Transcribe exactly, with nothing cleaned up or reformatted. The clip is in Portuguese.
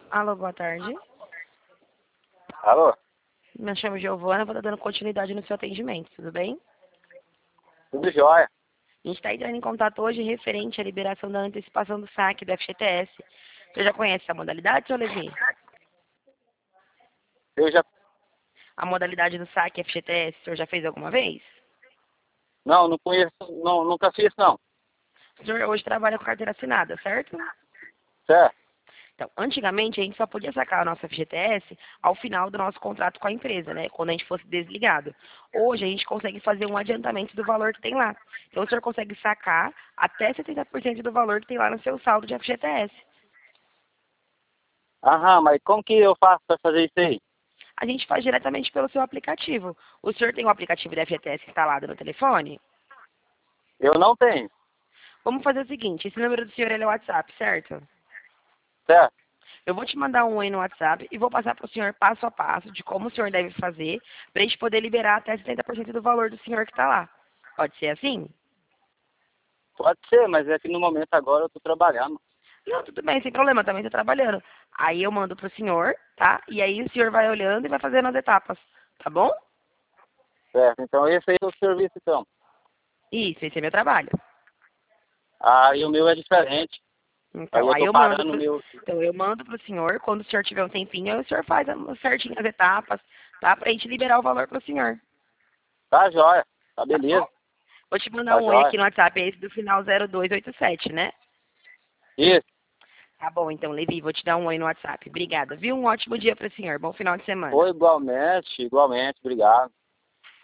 Alô, boa tarde. Alô? Me chamo Giovana, vou estar dando continuidade no seu atendimento, tudo bem? Tudo jóia. A gente está entrando em contato hoje referente à liberação da antecipação do saque do F G T S. Você já conhece essa modalidade, seu Levi? Eu já... A modalidade do saque F G T S, o senhor já fez alguma vez? Não, não conheço, não, nunca fiz, não. O senhor hoje trabalha com carteira assinada, certo? Certo? Então, antigamente a gente só podia sacar o nosso F G T S ao final do nosso contrato com a empresa, né? Quando a gente fosse desligado. Hoje a gente consegue fazer um adiantamento do valor que tem lá. Então o senhor consegue sacar até setenta por cento do valor que tem lá no seu saldo de F G T S. Aham, mas como que eu faço para fazer isso aí? A gente faz diretamente pelo seu aplicativo. O senhor tem o aplicativo da F G T S instalado no telefone? Eu não tenho. Vamos fazer o seguinte, esse número do senhor ele é o WhatsApp, certo? Certo? Eu vou te mandar um oi no WhatsApp e vou passar para o senhor passo a passo de como o senhor deve fazer para a gente poder liberar até setenta por cento do valor do senhor que está lá. Pode ser assim? Pode ser, mas é que no momento agora eu estou trabalhando. Não, tudo bem, sem problema, também estou trabalhando. Aí eu mando para o senhor, tá? E aí o senhor vai olhando e vai fazendo as etapas, tá bom? Certo, então esse aí é o serviço, então. Isso, esse é meu trabalho. Ah, e o meu é diferente. Aí Então, eu aí estou eu mando parando o pro, meu... então eu mando pro senhor, quando o senhor tiver um tempinho, aí o senhor faz a- certinho as etapas, tá? Pra gente liberar o valor pro senhor. Tá jóia, tá Tá bom? beleza, Vou te mandar tá um oi jóia. aqui no WhatsApp, esse do final zero dois oito sete, né? Isso, Tá bom, então, Levi, vou te dar um oi no WhatsApp. Obrigada, viu? Um ótimo dia pro senhor. Bom final de semana. foi igualmente, igualmente, obrigado.